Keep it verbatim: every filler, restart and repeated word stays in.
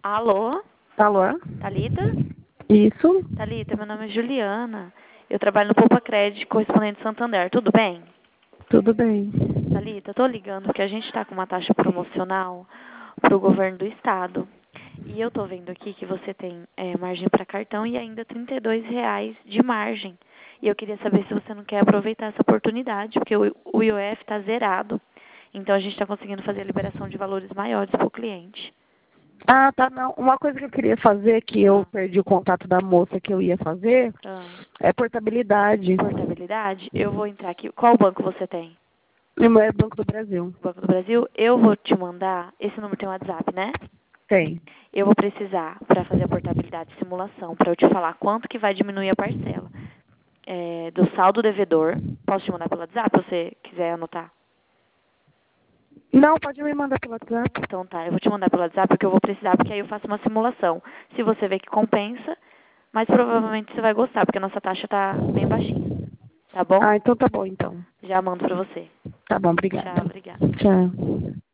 Alô? Alô? Thalita? Isso? Thalita, meu nome é Juliana. Eu trabalho no Poupa Crédito, correspondente Santander. Tudo bem? Tudo bem. Thalita, eu tô ligando porque a gente está com uma taxa promocional para o governo do estado. E eu tô vendo aqui que você tem é, margem para cartão e ainda trinta e dois reais de margem. E eu queria saber se você não quer aproveitar essa oportunidade, porque o, o I O F está zerado. Então a gente está conseguindo fazer a liberação de valores maiores para o cliente. Ah, tá, não. Uma coisa que eu queria fazer, que eu Ah, perdi o contato da moça que eu ia fazer, ah. é portabilidade. Portabilidade? Eu vou entrar aqui. Qual banco você tem? No meu é Banco do Brasil. Banco do Brasil? Eu vou te mandar. Esse número tem WhatsApp, né? Tem. Eu vou precisar, para fazer a portabilidade de simulação, para eu te falar quanto que vai diminuir a parcela. É, do saldo devedor. Posso te mandar pelo WhatsApp, se você quiser anotar? Não, pode me mandar pelo WhatsApp. Então tá, eu vou te mandar pelo WhatsApp porque eu vou precisar, porque aí eu faço uma simulação. Se você vê que compensa, mas provavelmente você vai gostar, porque a nossa taxa tá bem baixinha. Tá bom? Ah, então tá bom, então. Já mando pra você. Tá bom, obrigada. Tchau, obrigada. Tchau.